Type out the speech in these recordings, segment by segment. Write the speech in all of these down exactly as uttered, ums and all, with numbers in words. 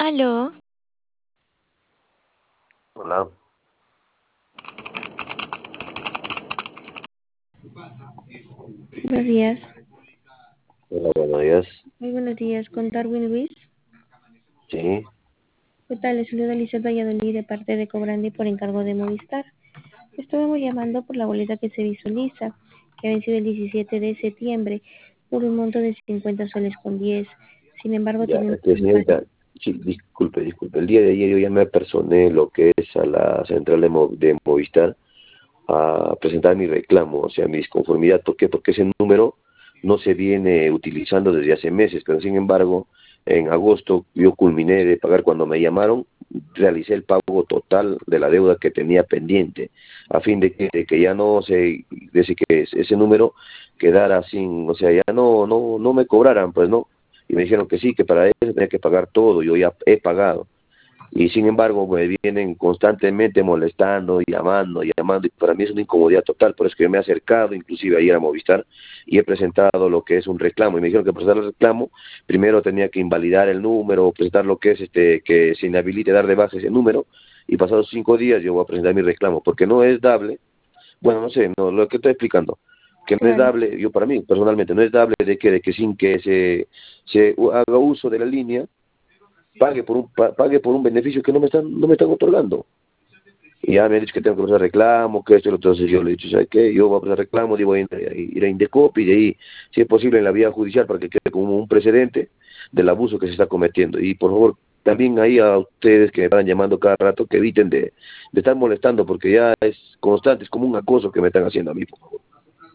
Aló, Hola, Buenos días. hola, buenos días. Muy buenos días. Con Darwin Luis. Sí, ¿Qué tal? Les saluda Lizeth Valladolid de parte de Cobrandi por encargo de Movistar. Estuvimos llamando por la boleta que se visualiza, que ha vencido el diecisiete de septiembre, por un monto de cincuenta soles con diez. Sin embargo, ya, tenemos este, una... señorita, sí, disculpe, disculpe. El día de ayer yo ya me personé lo que es a la central de, Mo- de Movistar a presentar mi reclamo, o sea, mi disconformidad. ¿Por qué? Porque ese número no se viene utilizando desde hace meses, pero sin embargo, en agosto yo culminé de pagar cuando me llamaron, realicé el pago total de la deuda que tenía pendiente, a fin de que, de que ya no se, de que ese número quedara sin, o sea, ya no, no, no me cobraran, pues no. Y me dijeron que sí, que para eso tenía que pagar todo, yo ya he pagado. Y sin embargo, me vienen constantemente molestando, llamando, llamando, y para mí es una incomodidad total, por eso que yo me he acercado, inclusive ayer a Movistar, y he presentado lo que es un reclamo, y me dijeron que presentar el reclamo, primero tenía que invalidar el número, presentar lo que es, este, que se inhabilite dar de baja ese número, y pasados cinco días yo voy a presentar mi reclamo, porque no es dable, bueno, no sé, no, lo que estoy explicando, que no es Claro, dable, yo para mí personalmente, no es dable de que, de que sin que se, se haga uso de la línea, pague por un pa- pague por un beneficio que no me están no me están otorgando. Y ya me han dicho que tengo que hacer reclamo, que esto y lo otro. Entonces yo le he dicho, ¿sabes qué? Yo voy a hacer reclamo, digo, ir a, ir a Indecopi, y de ahí, si es posible, en la vía judicial, para que quede como un precedente del abuso que se está cometiendo. Y por favor, también ahí a ustedes que me van llamando cada rato, que eviten de, de estar molestando, porque ya es constante, es como un acoso que me están haciendo a mí, por favor.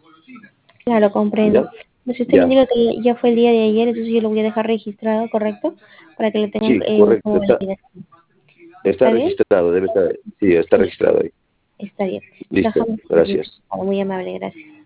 claro, comprendo. ¿Ya? Pues usted me Ya. indica que ya fue el día de ayer, entonces yo lo voy a dejar registrado, ¿correcto? Para que lo tengan Sí, eh, correcto. como Está, validación. está ¿Está bien? registrado, debe estar, sí, está Sí, registrado ahí. está bien. Listo, Dejamos gracias. registrado. Muy amable, gracias.